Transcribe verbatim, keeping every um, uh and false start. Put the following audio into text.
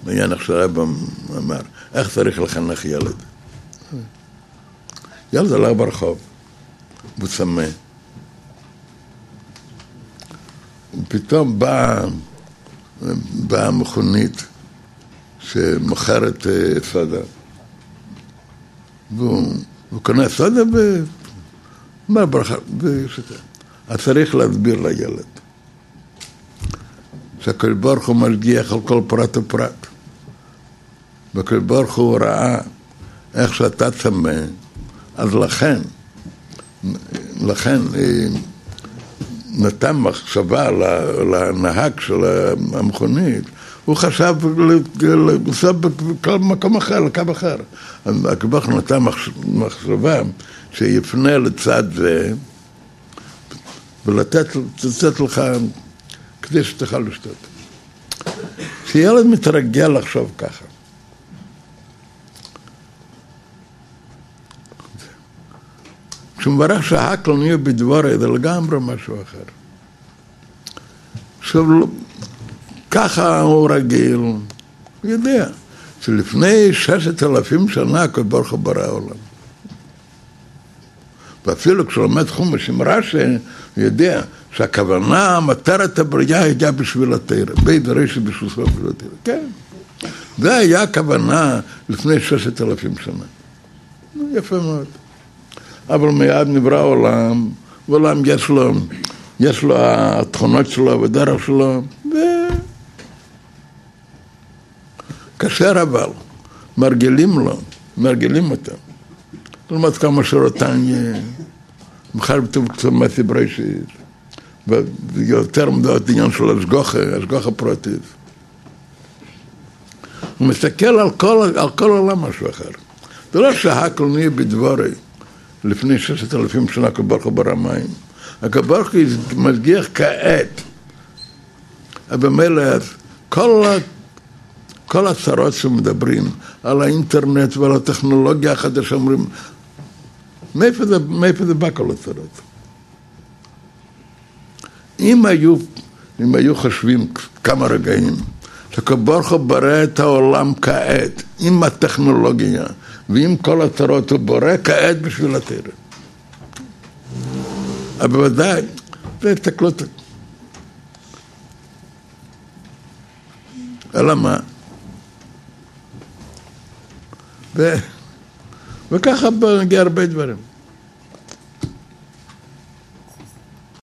מעניין איך שהרב אמר, איך צריך לחנך ילד? ילד הלך ברחוב, הוא צמא. ופתאום באה, באה מכונית שמוכרת סודה. והוא, והוא קונה סודה ואומר ברכה, ושתה. אז צריך להסביר לילד. שהקדוש ברוך הוא משגיח על כל פרט ופרט. והקדוש ברוך הוא ראה איך שאתה צמא, אז לכן, לכן נתן מחשבה לנהג של המכונית, הוא חשב לעשות בכל מקום אחר, לקו אחר. הקדוש ברוך הוא נתן מחשבה שיפנה לצד זה, ולתת לך כדי שתוכל לשתות. כשילד מתרגל לחשוב ככה, כשהוא מברך שהקל נהיה בדבורי, זה לגמרי משהו אחר. עכשיו, ככה הוא רגיל, הוא יודע, שלפני ששת אלפים שנה הקדוש ברוך הוא ברא העולם. ואפילו כשלומד חומש עם רש"י, הוא יודע שהכוונה, מטרת הבריאה הייתה בשביל התורה, בית רש"י בשביל התורה. כן, זה היה הכוונה לפני ששת אלפים שנה. יפה מאוד. אבל מיד נברא העולם, ועולם יש לו, יש לו התכונות שלו ודרך שלו, וכשר אבל, מרגילים לו, מרגילים אותם. ללמד כמה שרותניה, מחר בתוך מסי בראשית, ויותר מדעות עניין של השגוחה, השגוחה פרטית. הוא מסתכל על כל, על כל עולם משהו אחר. זה לא שהכל נהיה בדבורי, לפני ששת אלפים שנה הקדוש ברוך הוא ברא מים. הקדוש ברוך הוא משגיח כעת. במילא, כל, כל הצרות שמדברים על האינטרנט ועל הטכנולוגיה החדשה, אומרים, מאיפה זה, מאיפה זה בא כל הצרות? אם היו, אם היו חושבים כמה רגעים, שהקדוש ברוך הוא ברא את העולם כעת, עם הטכנולוגיה, ועם כל הצרות הוא בורא כעת בשביל התורה. אבל בוודאי, זה הסתכלות. אלא מה? ו... וככה נגיע הרבה דברים.